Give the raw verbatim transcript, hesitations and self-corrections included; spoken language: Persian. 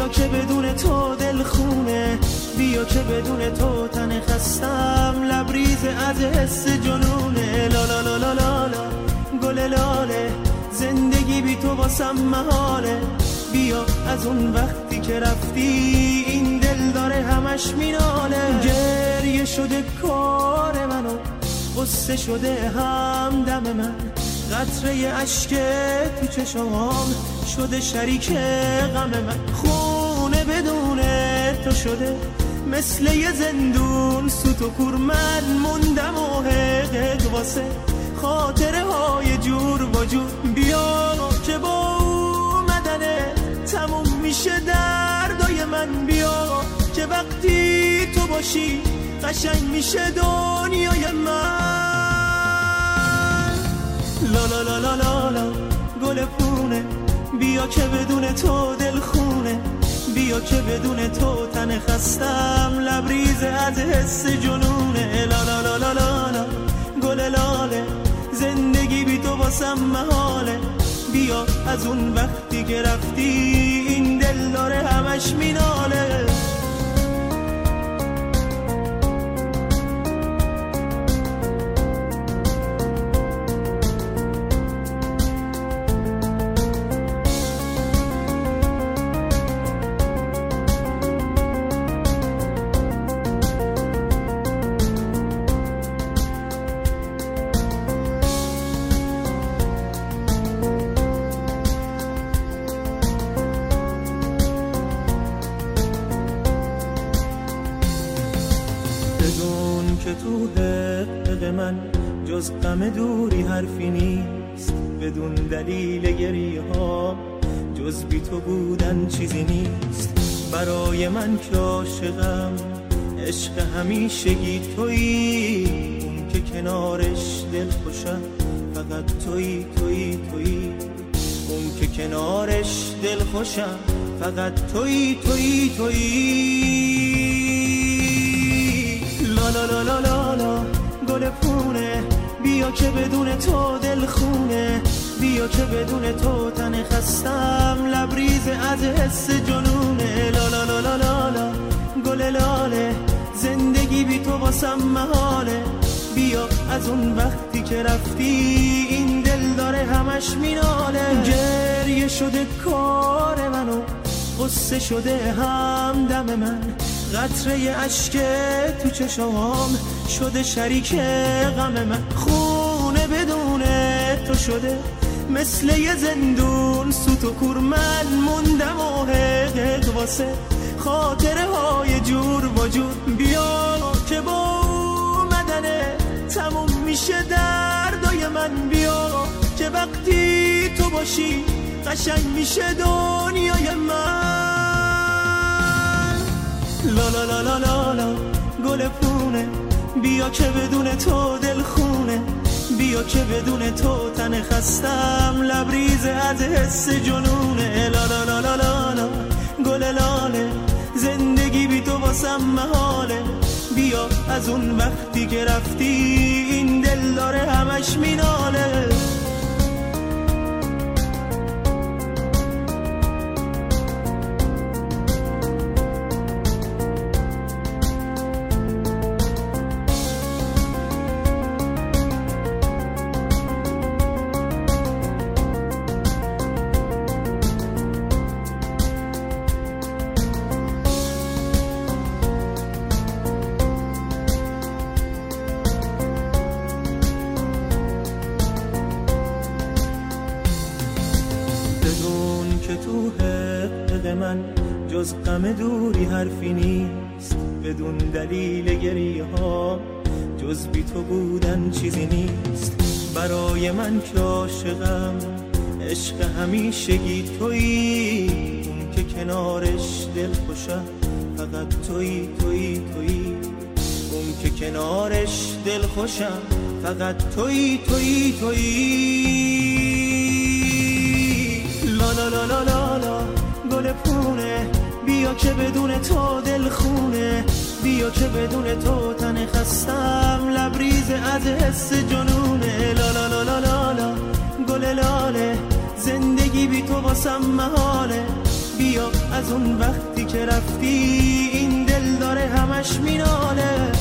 بیا که بدون تو دل خونه، بیا که بدون تو تن خستم لبریز از حس جنونه. لا لا لا لا لا لا گل لاله، زندگی بی تو واسم محاله. بیا از اون وقتی که رفتی این دل داره همش میناله. گریه شده کار منو، غصه شده همدم من، قطره اشک تو چشمام شده شریک غم من. خونه بدون تو شده مثل یه زندون، سوت و کور من موندم و حقق واسه خاطره های جور و جور. بیا که با اومدنه تموم میشه دردای من، بیا که وقتی تو باشی قشنگ میشه دنیای من. لا لا لا لا لا لا گل پونه، بیا که بدون تو دل خونه، بیا که بدون تو تن خستم لبریز از حس جنونه. لا لا لا لا لا لا گل لاله، زندگی بی تو واسم محاله. بیا از اون وقتی که رفتی این دل داره همش میناله. جز غم دوری حرفی نیست، بدون دلیل گریه ها جز بی تو بودن چیزی نیست. برای من که عاشقم عشق همیشگی تویی، اون که کنارش دل خوشم فقط تویی تویی تویی، اون که کنارش دل خوشم فقط تویی تویی تویی. لا لا لا لا لا لا گل پونه، بیا که بدون تو دل خونه، بیا که بدون تو تن خستم لبریز از حس جنونه. لا لا لا لا لا لا گل لاله، زندگی بی تو واسم محاله. بیا از اون وقتی که رفتی این دل داره همش میناله. گریه شده کار منو، غصه شده همدم من، قطره اشک تو چشمام شده شریک غم من. خونه بدون تو شده مثل یه زندون، سوت و کور من موندم و حقق واسه خاطره های جور و جور. بیا که با اومدنه تموم میشه دردای من، بیا که وقتی تو باشی قشنگ میشه دنیای من. لا لا لا لا لا لا گل پونه، بیا که بدون تو دل خونه، بیا که بدون تو تن خستم لبریز از حس جنونه. لا لا لا لا لا لا گل لاله، زندگی بی تو واسم محاله. بیا از اون وقتی که رفتی این دل داره همش میناله. جز غم دوری حرفی نیست، بدون دلیل گریه ها جز بی تو بودن چیزی نیست. برای من که عاشقم عشق همیشگی تویی، اون که کنارش دل خوشم فقط تویی تویی تویی، اون که کنارش دل خوشم فقط تویی تویی تویی. لا لا لا لا لا لا گل پونه، بیا که بدون تو دل خونه، بیا که بدون تو تن خستم لبریز از حس جنونه. لا لا لا لا لا لا گل لاله، زندگی بی تو واسم محاله. بیا از اون وقتی که رفتی این دل داره همش میناله.